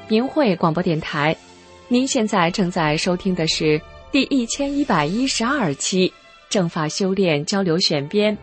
明慧广播电台。您现在正在收听的是第1112期正法修炼交流选编。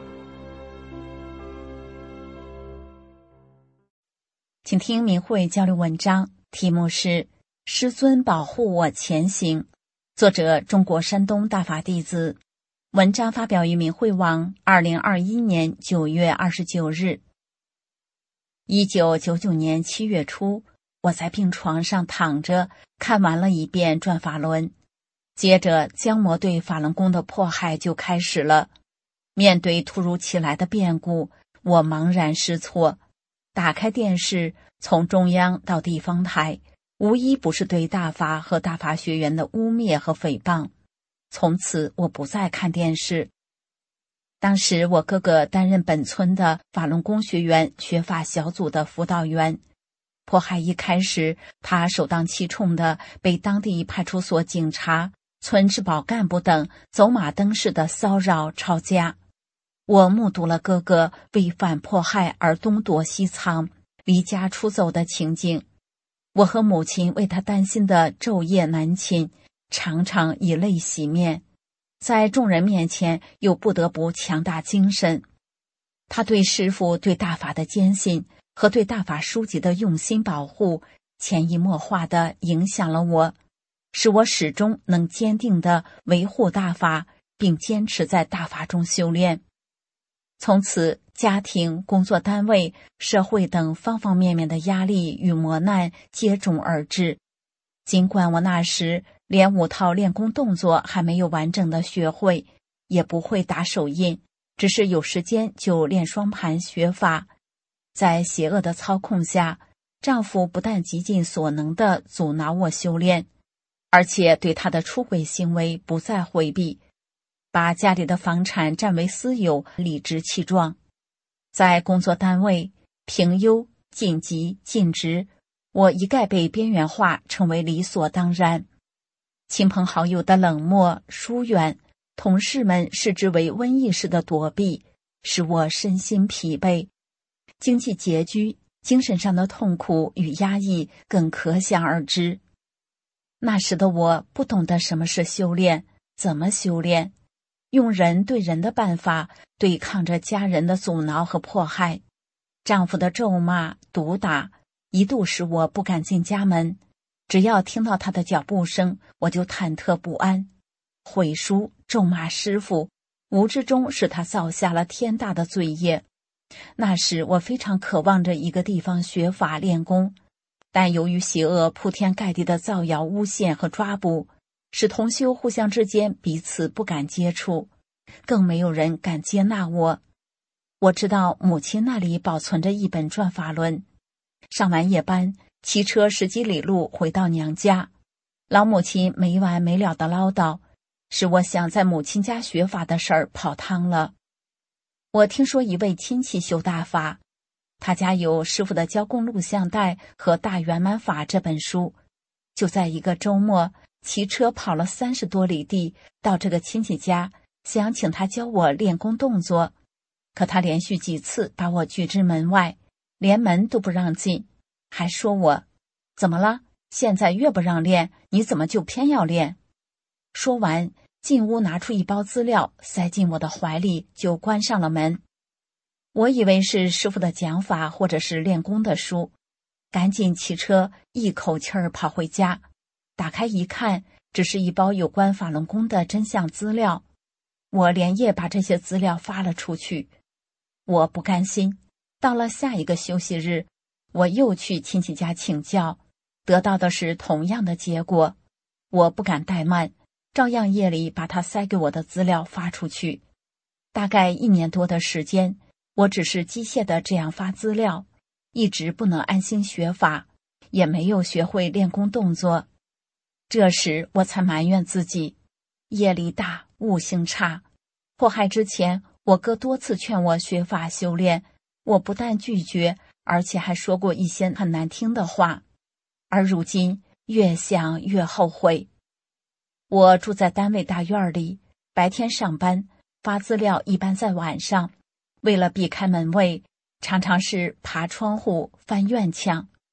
请听明慧交流文章，题目是师尊保护我前行，作者中国山东大法弟子。文章发表于明慧网2021年9月29日。1999年7月初，我在病床上躺着，看完了一遍转法轮。接着江魔对法轮功的迫害就开始了。面对突如其来的变故，我茫然失措。打开电视，从中央到地方台，无一不是对大法和大法学员的污蔑和诽谤。从此我不再看电视。当时我哥哥担任本村的法轮功学员学法小组的辅导员。迫害一开始，他首当其冲的被当地派出所警察、村治保干部等走马灯似的骚扰抄家。我目睹了哥哥为反迫害而东躲西藏、离家出走的情景。我和母亲为他担心的昼夜难寝，常常以泪洗面，在众人面前又不得不强大精神。他对师父对大法的坚信和对大法书籍的用心保护，潜移默化地影响了我，使我始终能坚定地维护大法，并坚持在大法中修炼。从此，家庭、工作单位、社会等方方面面的压力与磨难接踵而至。尽管我那时连5套练功动作还没有完整的学会，也不会打手印，只是有时间就练双盘学法。在邪恶的操控下，丈夫不但极尽所能地阻挠我修炼，而且对他的出轨行为不再回避，把家里的房产占为私有，理直气壮。在工作单位，评优、晋级、晋职，我一概被边缘化，成为理所当然。亲朋好友的冷漠疏远，同事们视之为瘟疫似的躲避，使我身心疲惫。经济拮据，精神上的痛苦与压抑更可想而知。那时的我不懂得什么是修炼，怎么修炼，用人对人的办法对抗着家人的阻挠和迫害。丈夫的咒骂、毒打，一度使我不敢进家门。只要听到他的脚步声，我就忐忑不安。毁书、咒骂师父，无知中使他造下了天大的罪业。那时我非常渴望着一个地方学法练功，但由于邪恶铺天盖地的造谣诬陷和抓捕，使同修互相之间彼此不敢接触，更没有人敢接纳我。我知道母亲那里保存着一本转法轮，上完夜班，骑车10几里路回到娘家。老母亲没完没了的唠叨，使我想在母亲家学法的事儿泡汤了。我听说一位亲戚修大法，他家有师父的教供录像带和《大圆满法》这本书，就在一个周末骑车跑了30多里地到这个亲戚家，想请他教我练功动作。可他连续几次把我拒之门外，连门都不让进，还说我怎么了？现在越不让练，你怎么就偏要练？说完，进屋拿出一包资料塞进我的怀里，就关上了门。我以为是师父的讲法或者是练功的书，赶紧骑车一口气儿跑回家。打开一看，只是一包有关法轮功的真相资料。我连夜把这些资料发了出去。我不甘心，到了下一个休息日，我又去亲戚家请教，得到的是同样的结果。我不敢怠慢，照样夜里把他塞给我的资料发出去。大概1年多的时间，我只是机械的这样发资料，一直不能安心学法，也没有学会练功动作。这时我才埋怨自己，业力大，悟性差。迫害之前，我哥多次劝我学法修炼，我不但拒绝，而且还说过一些很难听的话。而如今越想越后悔。我住在单位大院里，白天上班，发资料一般在晚上。为了避开门卫，常常是爬窗户、翻院墙。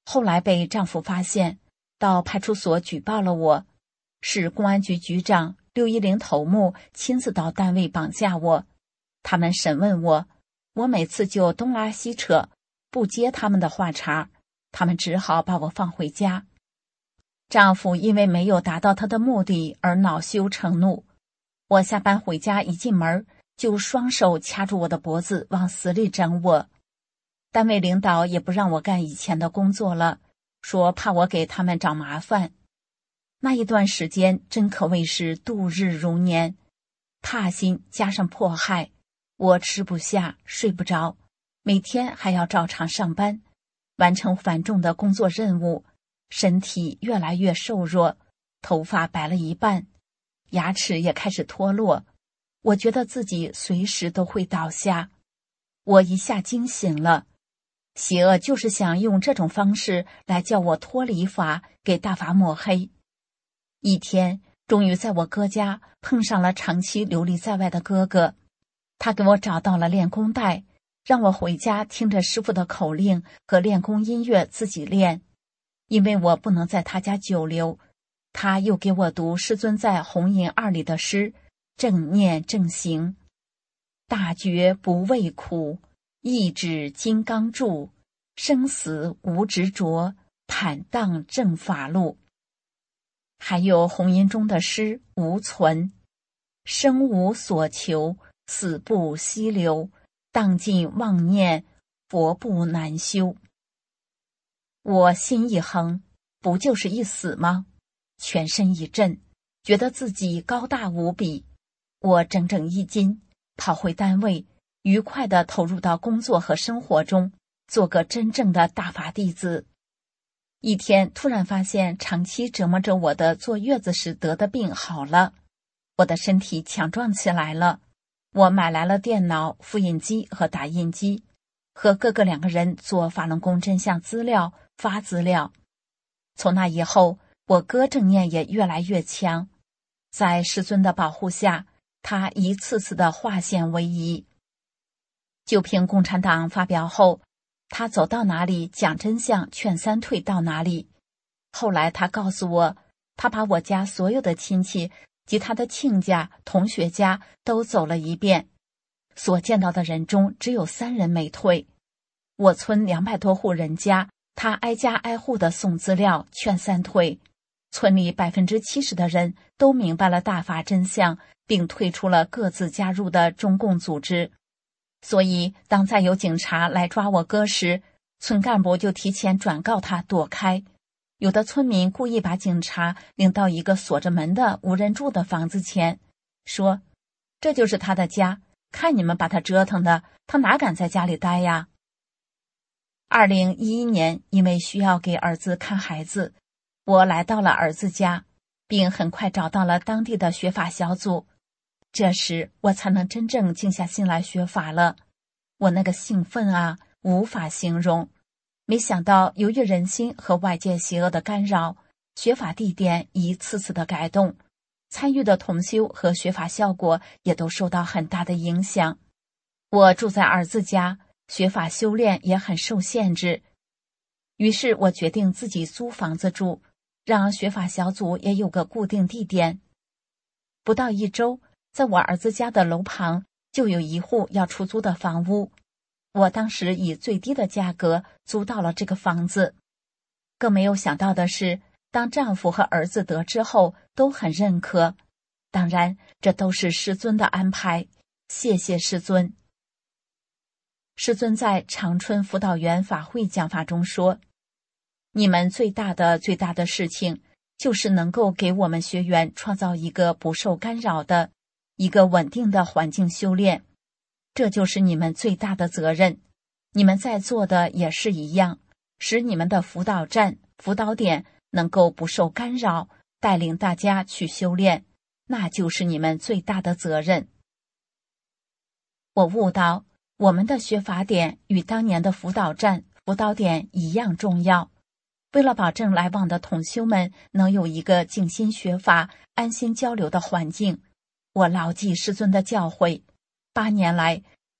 后来被丈夫发现，到派出所举报了我，是公安局局长刘一林头目亲自到单位绑架我。他们审问我，我每次就东拉西扯，不接他们的话茬，他们只好把我放回家。丈夫因为没有达到他的目的而恼羞成怒，我下班回家一进门就双手掐住我的脖子往死里整我。单位领导也不让我干以前的工作了，说怕我给他们找麻烦。那一段时间真可谓是度日如年，踏心加上迫害，我吃不下睡不着，每天还要照常上班，完成繁重的工作任务，身体越来越瘦弱，头发白了一半，牙齿也开始脱落，我觉得自己随时都会倒下。我一下惊醒了，邪恶就是想用这种方式来叫我脱离法，给大法抹黑。一天，终于在我哥家碰上了长期流离在外的哥哥，他给我找到了练功带，让我回家听着师父的口令和练功音乐自己练。因为我不能在他家久留，他又给我读师尊在红银二里的诗：正念正行，大觉不畏苦，意志金刚柱，生死无执着，坦荡正法路。还有红银中的诗无存：生无所求，死不息留，荡尽妄念，佛不难修。我心一横，不就是一死吗？全身一震，觉得自己高大无比。我整整1斤，跑回单位，愉快地投入到工作和生活中，做个真正的大法弟子。一天突然发现长期折磨着我的坐月子时得的病好了，我的身体强壮起来了。我买来了电脑、复印机和打印机，和哥哥2个人做法轮功真相资料，发资料。从那以后，我哥正念也越来越强，在师尊的保护下，他一次次的化险为夷。就凭共产党发表后，他走到哪里讲真相劝三退到哪里。后来他告诉我，他把我家所有的亲戚及他的亲家、同学家都走了一遍，所见到的人中只有3人没退。我村200多户人家，他挨家挨户的送资料劝三退，村里70%的人都明白了大法真相，并退出了各自加入的中共组织。所以当再有警察来抓我哥时，村干部就提前转告他躲开。有的村民故意把警察领到一个锁着门的无人住的房子前，说这就是他的家，看你们把他折腾的，他哪敢在家里待呀。2011年，因为需要给儿子看孩子，我来到了儿子家，并很快找到了当地的学法小组。这时我才能真正静下心来学法了。我那个兴奋啊，无法形容。没想到由于人心和外界邪恶的干扰，学法地点一次次的改动，参与的同修和学法效果也都受到很大的影响。我住在儿子家，学法修炼也很受限制。于是我决定自己租房子住，让学法小组也有个固定地点。不到1周，在我儿子家的楼旁就有一户要出租的房屋，我当时以最低的价格租到了这个房子。更没有想到的是，当丈夫和儿子得知后都很认可。当然，这都是师尊的安排，谢谢师尊。师尊在长春辅导员法会讲法中说，你们最大的事情，就是能够给我们学员创造一个不受干扰的、一个稳定的环境修炼，这就是你们最大的责任。你们在做的也是一样，使你们的辅导站、辅导点能够不受干扰，带领大家去修炼，那就是你们最大的责任。我悟到，我们的学法点与当年的辅导站、辅导点一样重要。为了保证来往的同修们能有一个静心学法、安心交流的环境，我牢记师尊的教诲。8年来，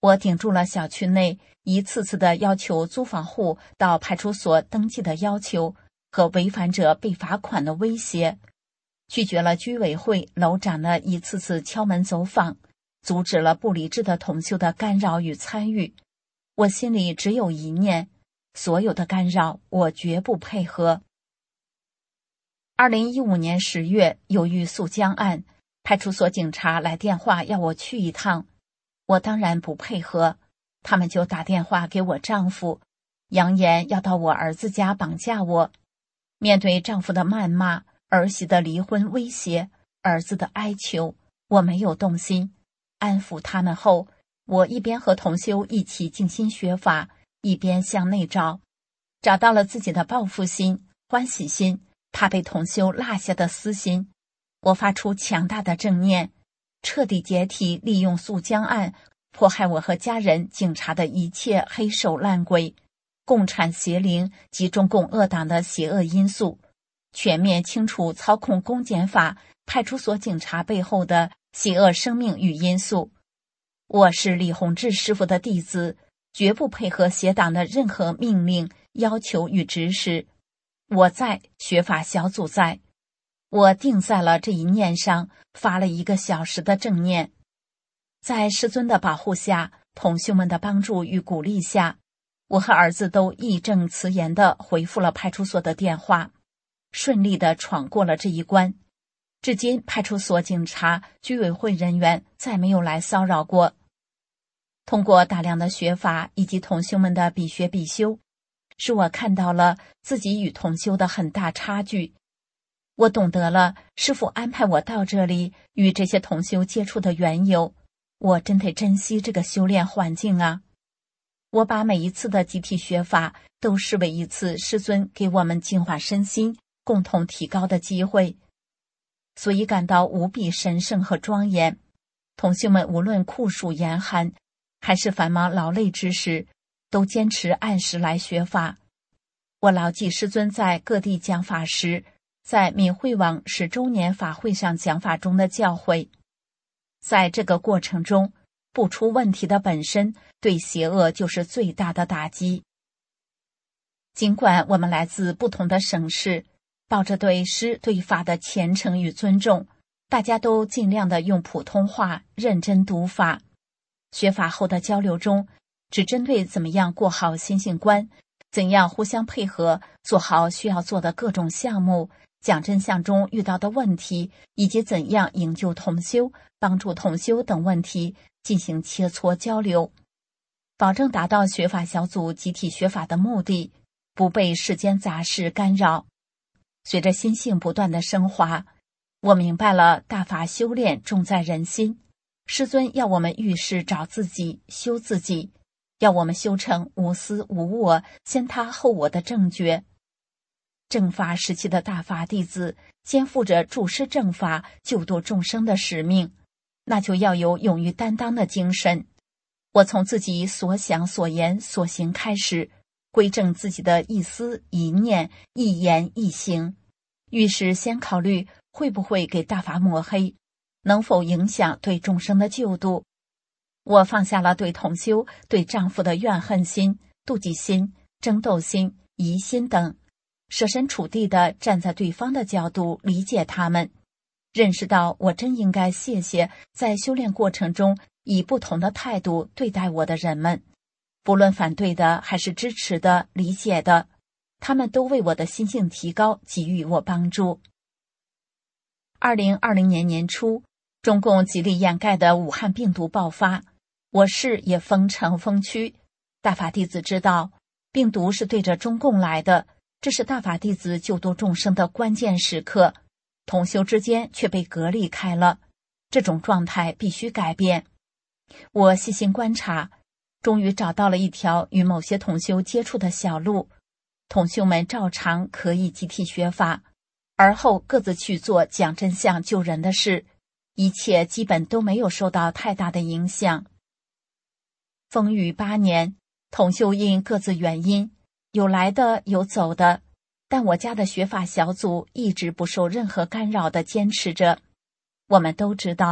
我顶住了小区内一次次的要求租房户到派出所登记的要求和违反者被罚款的威胁，拒绝了居委会楼长的一次次敲门走访，阻止了不理智的同修的干扰与参与。我心里只有一念：所有的干扰我绝不配合。2015年10月，由于诉江案，派出所警察来电话要我去一趟，我当然不配合，他们就打电话给我丈夫，扬言要到我儿子家绑架我。面对丈夫的谩骂，儿媳的离婚威胁，儿子的哀求，我没有动心。安抚他们后，我一边和同修一起静心学法，一边向内找到了自己的报复心、欢喜心，怕被同修落下的私心。我发出强大的正念，彻底解体利用诉江案迫害我和家人警察的一切黑手烂鬼，共产邪灵及中共恶党的邪恶因素，全面清除操控公检法派出所警察背后的邪恶生命与因素。我是李洪志师傅的弟子，绝不配合邪党的任何命令、要求与指使。我在，学法小组在。我定在了这一念上，发了1个小时的正念。在师尊的保护下，同修们的帮助与鼓励下，我和儿子都义正辞严地回复了派出所的电话，顺利地闯过了这一关。至今派出所警察、居委会人员再没有来骚扰过。通过大量的学法以及同修们的必学必修，使我看到了自己与同修的很大差距。我懂得了师父安排我到这里与这些同修接触的缘由，我真得珍惜这个修炼环境啊！我把每一次的集体学法都视为一次师尊给我们净化身心、共同提高的机会，所以感到无比神圣和庄严。同修们无论酷暑严寒，还是繁忙劳累之时，都坚持按时来学法。我牢记师尊在各地讲法时，在闽会网10周年法会上讲法中的教诲。在这个过程中，不出问题的本身对邪恶就是最大的打击。尽管我们来自不同的省市，抱着对师对法的虔诚与尊重，大家都尽量的用普通话认真读法。学法后的交流中，只针对怎么样过好心性观，怎样互相配合，做好需要做的各种项目，讲真相中遇到的问题，以及怎样营救同修、帮助同修等问题进行切磋交流，保证达到学法小组集体学法的目的，不被世间杂事干扰。随着心性不断的升华，我明白了大法修炼重在人心。师尊要我们遇事找自己，修自己，要我们修成无私无我、先他后我的正觉。正法时期的大法弟子肩负着助师正法、救度众生的使命，那就要有勇于担当的精神。我从自己所想所言所行开始，归正自己的一思一念一言一行，遇事先考虑会不会给大法抹黑，能否影响对众生的救度。我放下了对同修、对丈夫的怨恨心、妒忌心、争斗心、疑心等，设身处地地站在对方的角度理解他们，认识到我真应该谢谢在修炼过程中以不同的态度对待我的人们，不论反对的还是支持的、理解的，他们都为我的心性提高给予我帮助。2020年年初，中共极力掩盖的武汉病毒爆发，我市也封城封区。大法弟子知道，病毒是对着中共来的，这是大法弟子救度众生的关键时刻，同修之间却被隔离开了，这种状态必须改变。我细心观察，终于找到了一条与某些同修接触的小路，同修们照常可以集体学法，而后各自去做讲真相救人的事，一切基本都没有受到太大的影响。风雨8年，同修因各自原因，有来的有走的，但我家的学法小组一直不受任何干扰地坚持着。我们都知道，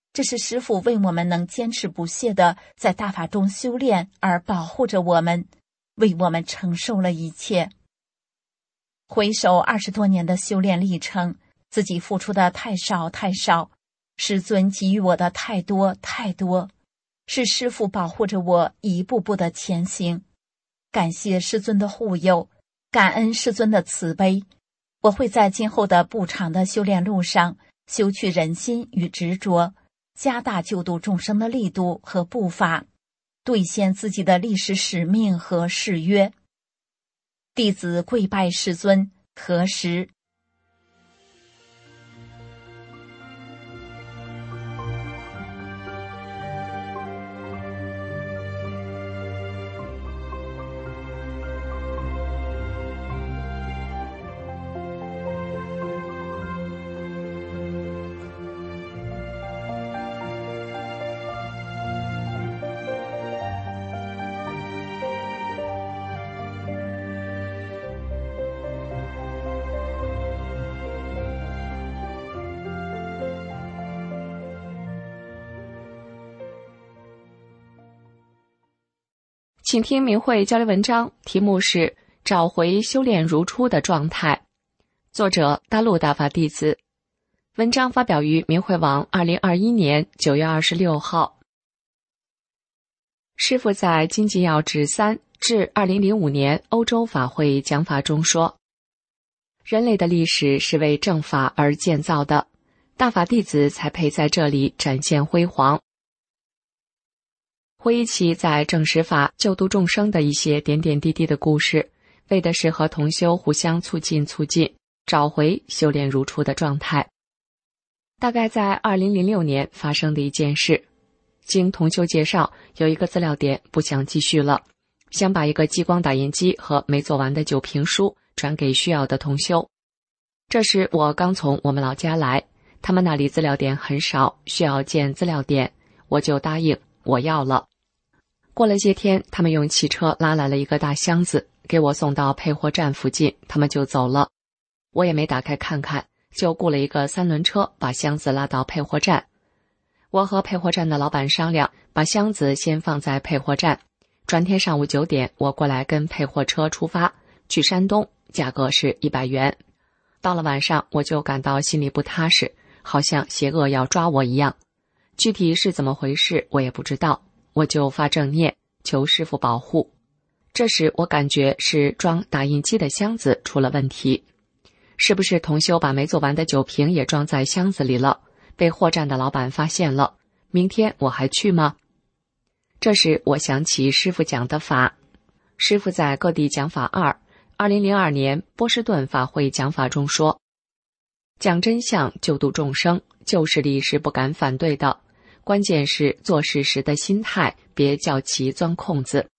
这是师父为我们能坚持不懈地在大法中修炼而保护着我们，为我们承受了一切。回首20多年的修炼历程，自己付出的太少太少，师尊给予我的太多太多，是师父保护着我一步步的前行。感谢师尊的护佑，感恩师尊的慈悲，我会在今后的不长的修炼路上修去人心与执着，加大救度众生的力度和步伐，兑现自己的历史使命和誓约。弟子跪拜师尊，何时？ 请听明慧交流文章，题目是找回修炼如初的状态，作者大陆大法弟子。文章发表于明慧网2021年9月26号。师父在经济要旨3至2005年欧洲法会讲法中说，人类的历史是为正法而建造的，大法弟子才配在这里展现辉煌。回忆起在正实法救度众生的一些点点滴滴的故事，为的是和同修互相促进，找回修炼如初的状态。大概在2006年发生的一件事，经同修介绍，有一个资料点不想继续了，想把一个激光打印机和没做完的酒评书转给需要的同修。这时我刚从我们老家来，他们那里资料点很少，需要建资料点，我就答应我要了。过了些天，他们用汽车拉来了一个大箱子，给我送到配货站附近，他们就走了。我也没打开看看，就雇了一个3轮车把箱子拉到配货站。我和配货站的老板商量，把箱子先放在配货站，转天上午9点我过来跟配货车出发去山东，价格是100元。到了晚上我就感到心里不踏实，好像邪恶要抓我一样，具体是怎么回事我也不知道，我就发正念求师父保护。这时我感觉是装打印机的箱子出了问题，是不是同修把没做完的酒瓶也装在箱子里了，被货站的老板发现了，明天我还去吗？这时我想起师父讲的法，师父在各地讲法2002年波士顿法会讲法中说，讲真相救度众生，旧势力是不敢反对的，关键是做事时的心态，别叫其钻空子。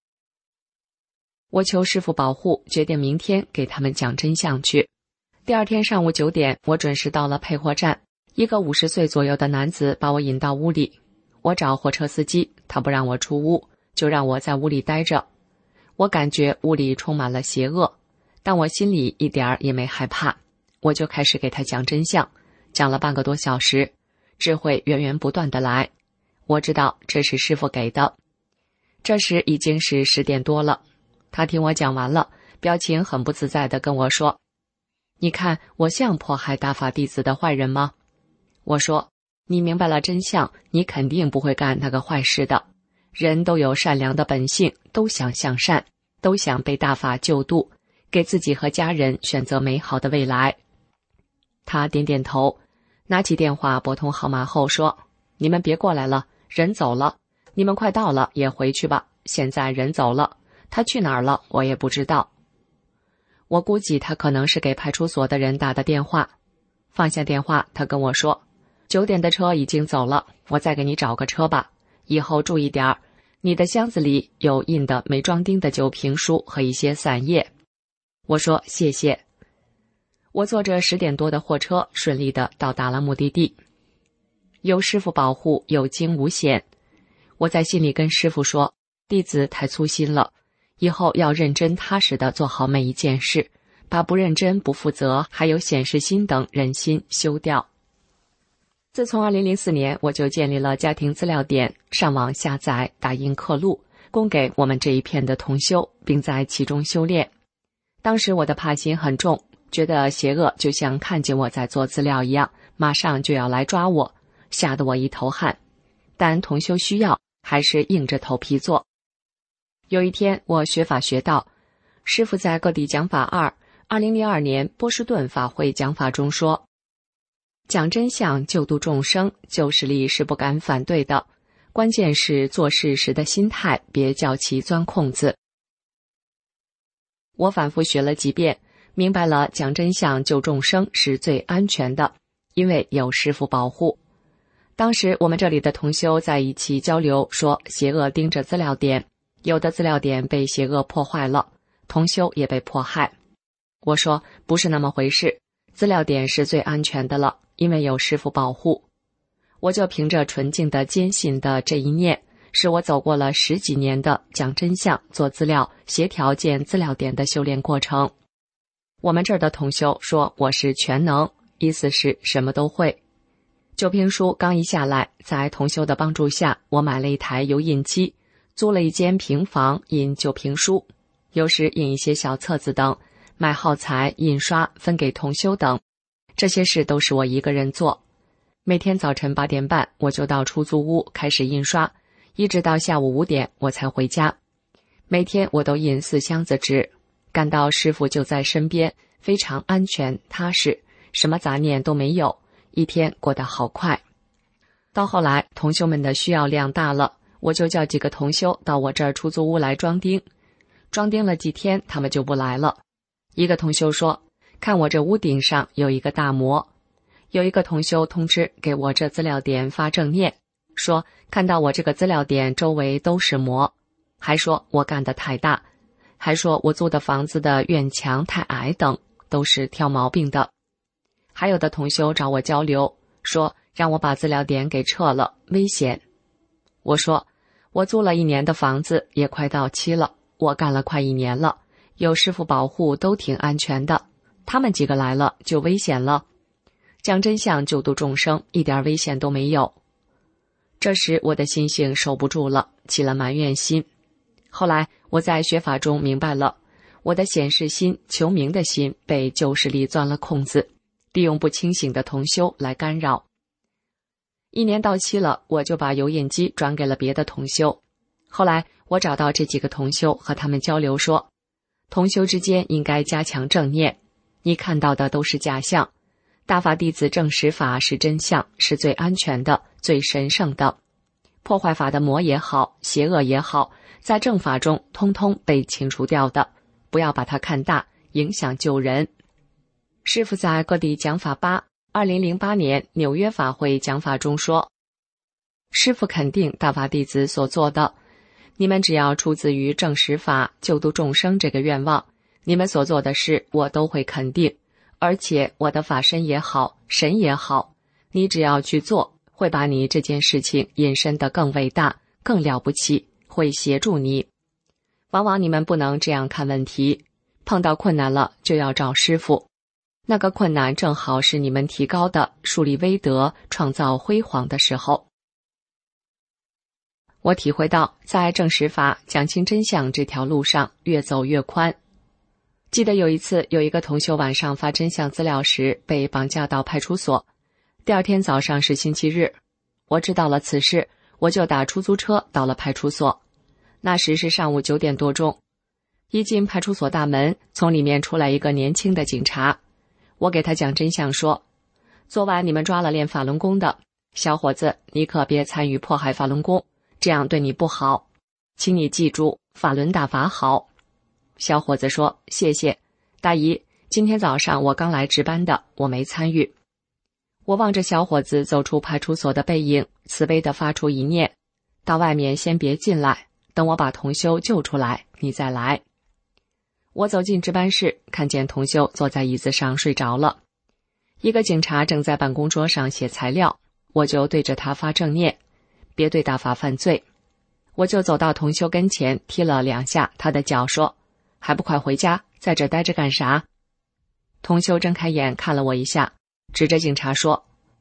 我求师父保护，决定明天给他们讲真相去。第二天上午9点，我准时到了配货站，一个50岁左右的男子把我引到屋里，我找货车司机，他不让我出屋，就让我在屋里待着。我感觉屋里充满了邪恶，但我心里一点儿也没害怕，我就开始给他讲真相，讲了半个多小时，智慧源源不断的来，我知道这是师父给的。这时已经是10点多了，他听我讲完了，表情很不自在地跟我说，你看我像迫害大法弟子的坏人吗？我说，你明白了真相，你肯定不会干那个坏事的，人都有善良的本性，都想向善，都想被大法救度，给自己和家人选择美好的未来。他点点头，拿起电话拨通号码后说，你们别过来了，人走了，你们快到了也回去吧，现在人走了，他去哪儿了我也不知道。我估计他可能是给派出所的人打的电话。放下电话，他跟我说，9点的车已经走了，我再给你找个车吧，以后注意点儿，你的箱子里有印的没装订的酒评书和一些散页。我说谢谢。我坐着10点多的货车顺利地到达了目的地。有师父保护，有惊无险。我在心里跟师父说，弟子太粗心了，以后要认真踏实地做好每一件事，把不认真、不负责还有显示心等人心修掉。 自从2004年，我就建立了家庭资料点，上网下载、打印刻录，供给我们这一片的同修，并在其中修炼。当时我的怕心很重，觉得邪恶就像看见我在做资料一样，马上就要来抓我，吓得我一头汗。但同修需要，还是硬着头皮做。有一天，我学法学到，师父在各地讲法2002年波士顿法会讲法中说，讲真相救度众生，救世力是不敢反对的，关键是做事时的心态，别叫其钻空子。我反复学了几遍，明白了讲真相救众生是最安全的，因为有师父保护。当时我们这里的同修在一起交流，说邪恶盯着资料点，有的资料点被邪恶破坏了，同修也被迫害。我说不是那么回事，资料点是最安全的了，因为有师父保护。我就凭着纯净的坚信的这一念，使我走过了10几年的讲真相、做资料、协调建资料点的修炼过程。我们这儿的同修说我是全能，意思是什么都会。旧评书刚一下来，在同修的帮助下，我买了一台油印机，租了一间平房印旧评书，有时印一些小册子等，买耗材、印刷分给同修等，这些事都是我一个人做。每天早晨8点半，我就到出租屋开始印刷，一直到下午5点我才回家。每天我都印4箱子纸，感到师父就在身边，非常安全踏实，什么杂念都没有，一天过得好快。到后来同修们的需要量大了，我就叫几个同修到我这儿出租屋来装钉。装钉了几天，他们就不来了。一个同修说，看我这屋顶上有一个大魔。有一个同修通知给我这资料点发正念，说看到我这个资料点周围都是魔，还说我干得太大，还说我租的房子的院墙太矮等，都是挑毛病的。还有的同修找我交流，说让我把资料点给撤了，危险。我说我租了1年的房子，也快到期了，我干了快1年了，有师父保护都挺安全的，他们几个来了就危险了。讲真相救度众生，一点危险都没有。这时我的心性受不住了，起了埋怨心。后来我在学法中明白了，我的显示心、求名的心被旧势力钻了空子，利用不清醒的同修来干扰。1年到期了，我就把油印机转给了别的同修。后来我找到这几个同修，和他们交流说，同修之间应该加强正念，你看到的都是假象，大法弟子正实法是真相，是最安全的、最神圣的。破坏法的魔也好，邪恶也好，在正法中通通被清除掉的，不要把它看大，影响救人。师父在各地讲法2008年纽约法会讲法中说，师父肯定大法弟子所做的，你们只要出自于正实法救度众生这个愿望，你们所做的事我都会肯定，而且我的法身也好，神也好，你只要去做，会把你这件事情引申得更伟大、更了不起，会协助你。往往你们不能这样看问题，碰到困难了就要找师父，那个困难正好是你们提高的、树立威德、创造辉煌的时候。我体会到，在正实法讲清真相这条路上越走越宽。记得有一次，有一个同修晚上发真相资料时被绑架到派出所，第2天早上是星期日。我知道了此事，我就打出租车到了派出所。那时是上午9点多钟，一进派出所大门，从里面出来一个年轻的警察。我给他讲真相说，昨晚你们抓了练法轮功的小伙子，你可别参与迫害法轮功，这样对你不好，请你记住，法轮大法好。小伙子说，谢谢大姨，今天早上我刚来值班的，我没参与。我望着小伙子走出派出所的背影，慈悲地发出一念，到外面先别进来，等我把同修救出来你再来。我走进值班室，看见同修坐在椅子上睡着了，一个警察正在办公桌上写材料，我就对着他发正念，别对大法犯罪。我就走到同修跟前，踢了2下他的脚，说，还不快回家，在这待着干啥？同修睁开眼看了我一下，指着警察说，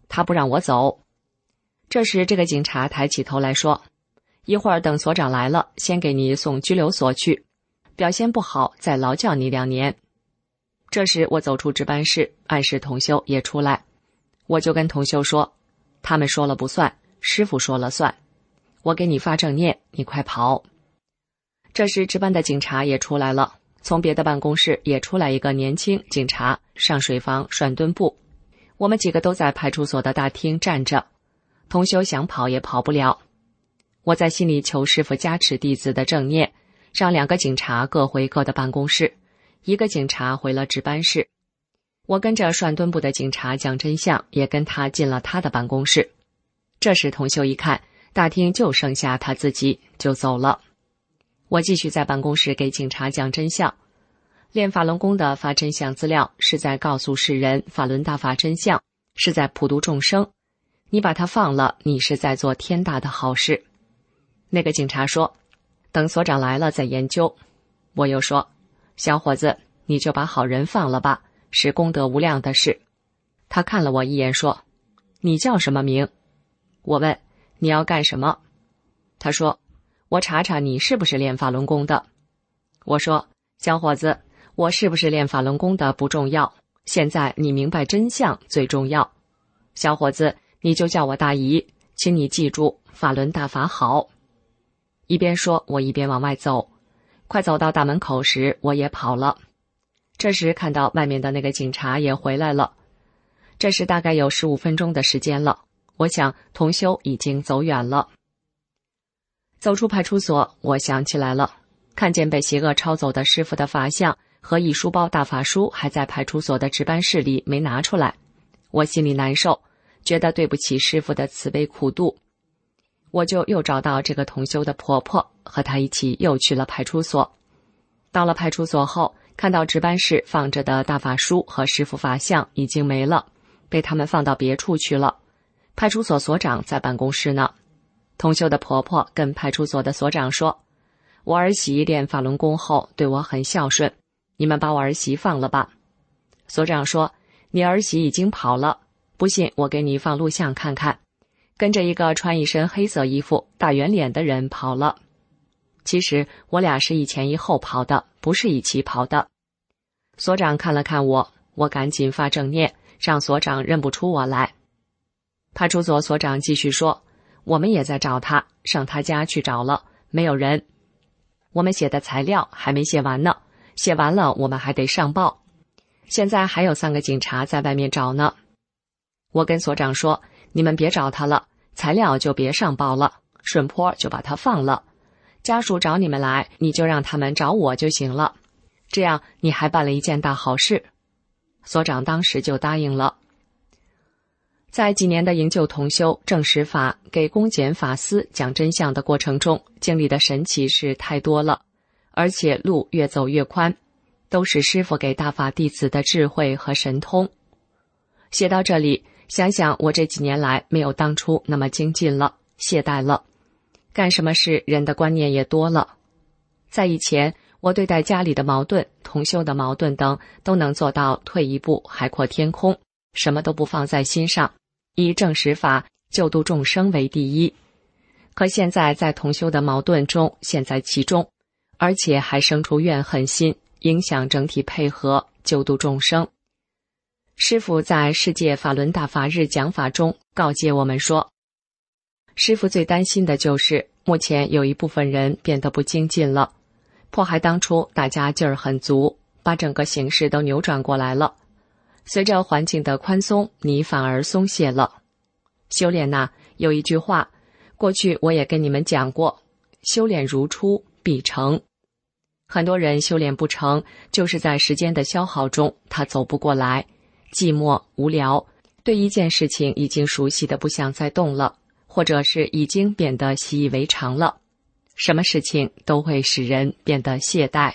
他不让我走。这时这个警察抬起头来说，一会儿等所长来了，先给你送拘留所去，表现不好再劳教你2年。这时我走出值班室，暗示同修也出来。我就跟同修说，他们说了不算，师傅说了算，我给你发正念，你快跑。这时值班的警察也出来了，从别的办公室也出来一个年轻警察，上水房涮墩布。我们几个都在派出所的大厅站着，同修想跑也跑不了。我在心里求师傅加持弟子的正念，让2个警察各回各的办公室，1个警察回了值班室。我跟着涮墩布的警察讲真相，也跟他进了他的办公室。这时同修一看，大厅就剩下他自己，就走了。我继续在办公室给警察讲真相。练法轮功的发真相资料是在告诉世人法轮大法真相，是在普度众生。你把它放了，你是在做天大的好事。那个警察说，等所长来了再研究。我又说，小伙子，你就把好人放了吧，是功德无量的事。他看了我一眼说，你叫什么名？我问，你要干什么？他说，我查查你是不是练法轮功的。我说，小伙子，我是不是练法轮功的不重要，现在你明白真相最重要。小伙子，你就叫我大姨，请你记住，法轮大法好。一边说，我一边往外走。快走到大门口时，我也跑了。这时看到外面的那个警察也回来了。这时大概有15分钟的时间了，我想同修已经走远了。走出派出所，我想起来了，看见被邪恶抄走的师傅的法像和一书包大法书还在派出所的值班室里没拿出来，我心里难受，觉得对不起师傅的慈悲苦度。我就又找到这个同修的婆婆，和她一起又去了派出所。到了派出所后，看到值班室放着的大法书和师傅法像已经没了，被他们放到别处去了。派出所所长在办公室呢。同修的婆婆跟派出所的所长说，我儿媳练法轮功后对我很孝顺，你们把我儿媳放了吧。所长说，你儿媳已经跑了，不信我给你放录像看看，跟着一个穿一身黑色衣服大圆脸的人跑了。其实我俩是一前一后跑的，不是一起跑的。所长看了看我，我赶紧发正念，让所长认不出我来。派出所所长继续说，我们也在找他，上他家去找了，没有人。我们写的材料还没写完呢，写完了我们还得上报。现在还有3个警察在外面找呢。我跟所长说，你们别找他了，材料就别上报了，顺坡就把他放了。家属找你们来，你就让他们找我就行了，这样你还办了一件大好事。所长当时就答应了。在几年的营救同修证实法给公检法司讲真相的过程中，经历的神奇事太多了，而且路越走越宽，都是师父给大法弟子的智慧和神通。写到这里，想想我这几年来没有当初那么精进了，懈怠了，干什么事人的观念也多了。在以前，我对待家里的矛盾、同修的矛盾等都能做到退一步海阔天空，什么都不放在心上，以正实法救度众生为第一。可现在在同修的矛盾中陷在其中，而且还生出怨恨心，影响整体配合救度众生。师父在世界法轮大法日讲法中告诫我们说，师父最担心的就是目前有一部分人变得不精进了，迫害当初大家劲儿很足，把整个形势都扭转过来了。随着环境的宽松，你反而松懈了。修炼呐，有一句话，过去我也跟你们讲过，修炼如初必成。很多人修炼不成，就是在时间的消耗中，他走不过来，寂寞无聊，对一件事情已经熟悉的不想再动了，或者是已经变得习以为常了。什么事情都会使人变得懈怠。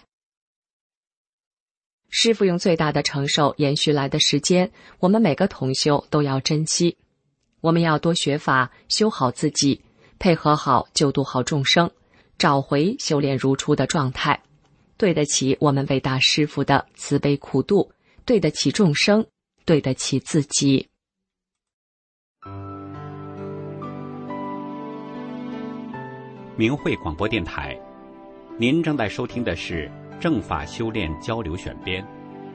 师父用最大的承受延续来的时间，我们每个同修都要珍惜。我们要多学法，修好自己，配合好救度好众生，找回修炼如初的状态，对得起我们伟大师父的慈悲苦度，对得起众生，对得起自己。 明慧广播电台，您正在收听的是正法修炼交流选编。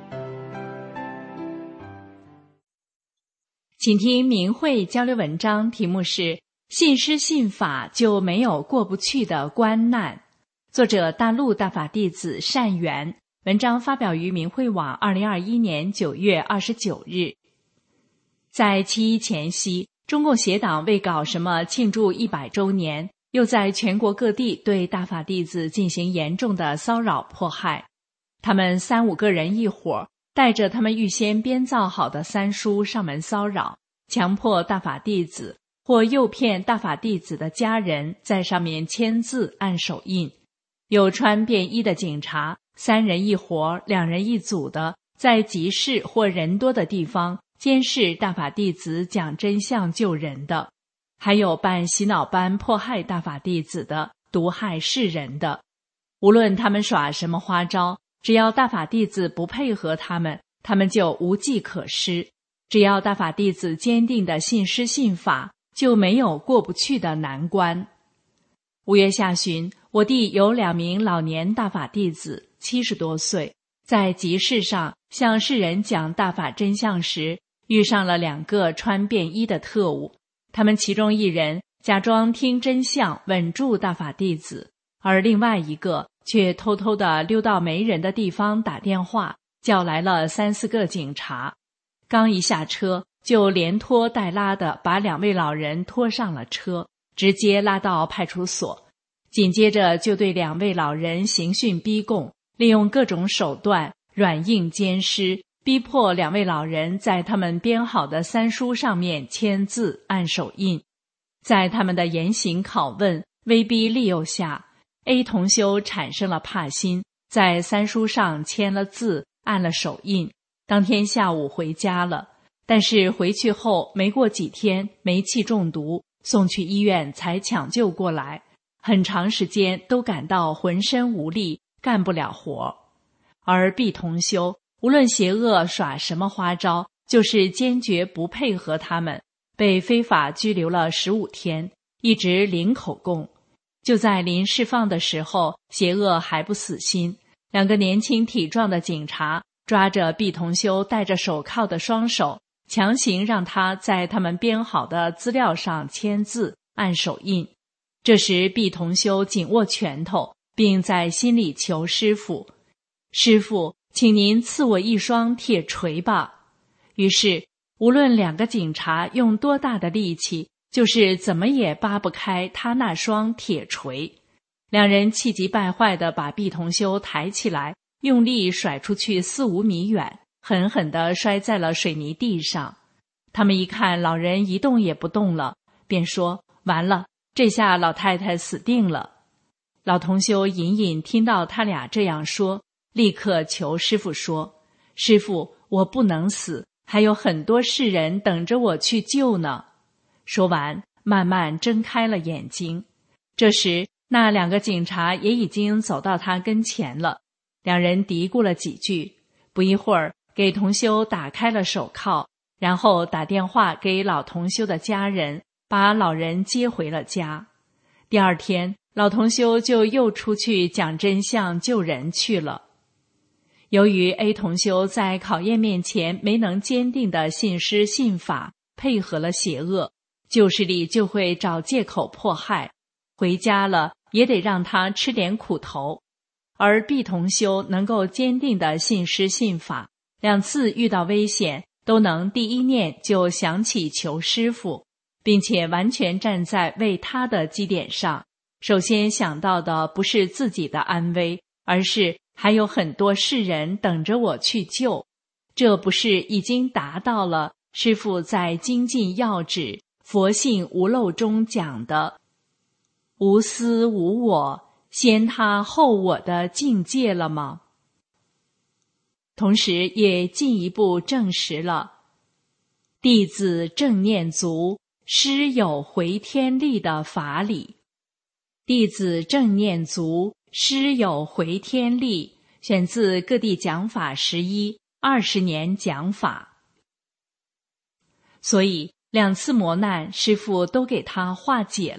请听明慧交流文章，题目是信师信法就没有过不去的关难，作者大陆大法弟子善缘，文章发表于明慧网2021年9月29日。在7.1前夕，中共协党为搞什么庆祝100周年，又在全国各地对大法弟子进行严重的骚扰迫害。他们3-5个人一伙，带着他们预先编造好的三书上门骚扰，强迫大法弟子或诱骗大法弟子的家人在上面签字按手印。有穿便衣的警察，3人一伙2人一组的，在集市或人多的地方监视大法弟子讲真相救人的，还有办洗脑班迫害大法弟子的，毒害世人的。无论他们耍什么花招，只要大法弟子不配合他们，他们就无计可施。只要大法弟子坚定的信师信法，就没有过不去的难关。5月下旬，我弟有2名老年大法弟子，70多岁，在集市上向世人讲大法真相时，遇上了2个穿便衣的特务。他们其中一人假装听真相稳住大法弟子，而另外一个却偷偷地溜到没人的地方打电话，叫来了3-4个警察。刚一下车，就连拖带拉地把2位老人拖上了车，直接拉到派出所。紧接着就对2位老人刑讯逼供，利用各种手段软硬兼施，逼迫2位老人在他们编好的三书上面签字按手印。在他们的严刑拷问、威逼利诱下， A 同修产生了怕心，在三书上签了字按了手印，当天下午回家了。但是回去后没过几天，煤气中毒，送去医院才抢救过来，很长时间都感到浑身无力，干不了活。而 B 同修无论邪恶耍什么花招，就是坚决不配合他们，被非法拘留了15天，一直领口供。就在临释放的时候，邪恶还不死心，2个年轻体壮的警察抓着 B 同修戴着手铐的双手，强行让他在他们编好的资料上签字按手印。这时 B 同修紧握拳头，并在心里求师父：师父，请您赐我一双铁锤吧。于是无论2个警察用多大的力气，就是怎么也扒不开他那双铁锤。2人气急败坏地把 B 同修抬起来，用力甩出去4-5米远，狠狠地摔在了水泥地上。他们一看老人一动也不动了，便说：完了，这下老太太死定了。老同修隐隐听到他俩这样说，立刻求师父说：师父，我不能死，还有很多世人等着我去救呢。说完，慢慢睁开了眼睛。这时那2个警察也已经走到他跟前了，2人嘀咕了几句，不一会儿给同修打开了手铐，然后打电话给老同修的家人，把老人接回了家。第2天，老同修就又出去讲真相救人去了。由于 A 同修在考验面前没能坚定的信师信法，配合了邪恶，旧势力就会找借口迫害，回家了也得让他吃点苦头。而 B 同修能够坚定的信师信法，2次遇到危险都能第一念就想起求师父，并且完全站在为他的基点上，首先想到的不是自己的安危，而是还有很多世人等着我去救。这不是已经达到了师父在精进要旨佛性无漏中讲的无私无我，先他后我的境界了吗？同时也进一步证实了弟子正念足，师有回天力的法理。弟子正念足，师有回天力，选自各地讲法11 20年讲法。所以2次磨难，师父都给他化解了，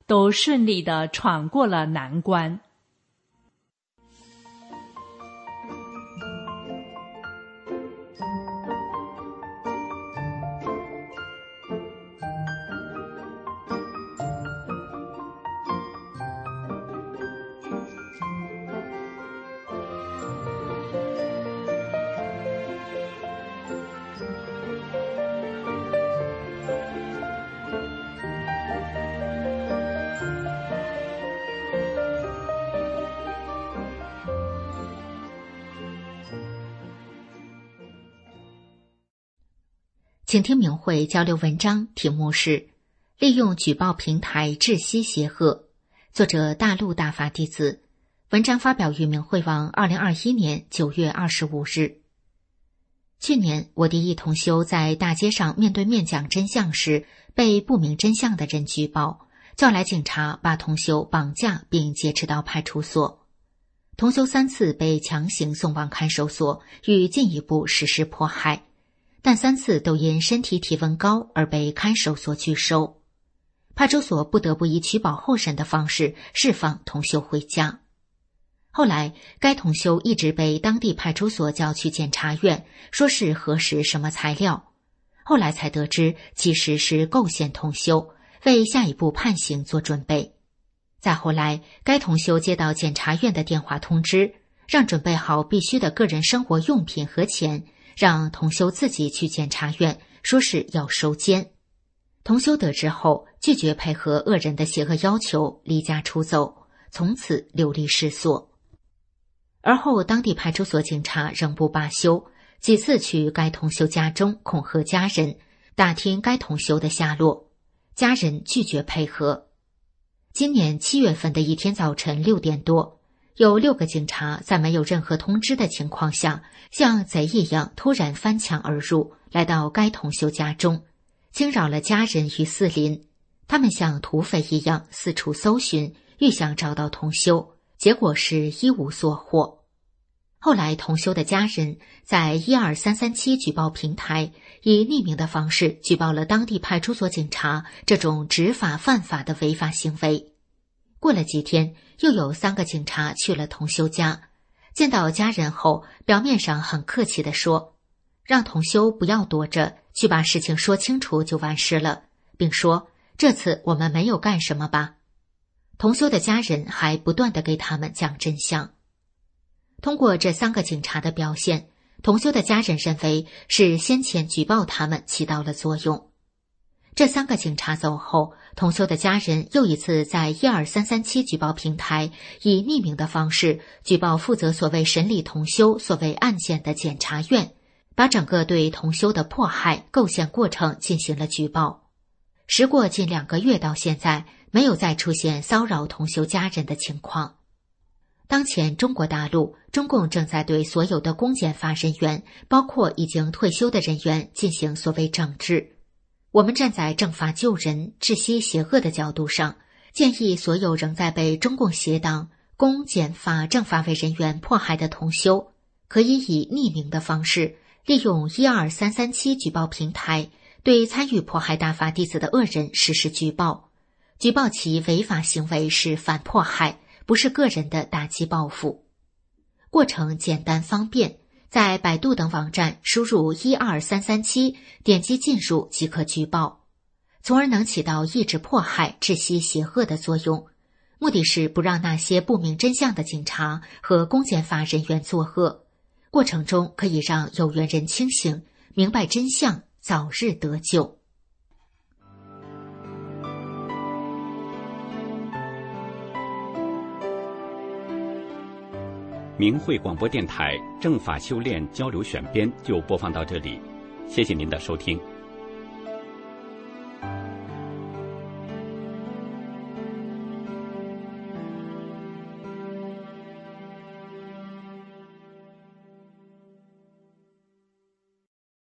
都顺利地闯过了难关。 请听明慧交流文章，题目是利用举报平台窒息邪恶，作者大陆大法弟子，文章发表于明慧网2021年9月25日。去年我的一同修在大街上面对面讲真相时，被不明真相的人举报，叫来警察把同修绑架并劫持到派出所。同修3次被强行送往看守所，予进一步实施迫害，但3次都因身体体温高而被看守所拒收。派出所不得不以取保候审的方式释放同修回家。后来该同修一直被当地派出所叫去检察院，说是核实什么材料，后来才得知其实是构陷同修，为下一步判刑做准备。再后来该同修接到检察院的电话通知，让准备好必须的个人生活用品和钱，让同修自己去检察院，说是要收监。同修得知后拒绝配合恶人的邪恶要求，离家出走，从此流离失所。而后当地派出所警察仍不罢休，几次去该同修家中恐吓家人，打听该同修的下落，家人拒绝配合。今年7月份的一天早晨6点多，有6个警察在没有任何通知的情况下，像贼一样突然翻墙而入，来到该同修家中，惊扰了家人与四邻。他们像土匪一样四处搜寻，欲想找到同修，结果是一无所获。后来同修的家人在12337举报平台以匿名的方式举报了当地派出所警察这种执法犯法的违法行为。过了几天，又有3个警察去了同修家，见到家人后表面上很客气地说，让同修不要躲着，去把事情说清楚就完事了，并说这次我们没有干什么吧。同修的家人还不断地给他们讲真相。通过这3个警察的表现，同修的家人认为是先前举报他们起到了作用。这3个警察走后，同修的家人又一次在12337举报平台以匿名的方式举报负责所谓审理同修所谓案件的检察院，把整个对同修的迫害构陷过程进行了举报。时过近2个月到现在，没有再出现骚扰同修家人的情况。当前中国大陆，中共正在对所有的公检法人员，包括已经退休的人员进行所谓整治。我们站在正法救人、治息邪恶的角度上，建议所有仍在被中共邪党、公检法政法委人员迫害的同修，可以以匿名的方式，利用12337举报平台，对参与迫害大法弟子的恶人实施举报，举报其违法行为是反迫害，不是个人的打击报复。过程简单方便，在百度等网站输入12337，点击进入即可举报，从而能起到抑制迫害、窒息邪恶的作用。目的是不让那些不明真相的警察和公检法人员作恶，过程中可以让有缘人清醒，明白真相，早日得救。 明慧广播电台正法修炼交流选编就播放到这里，谢谢您的收听。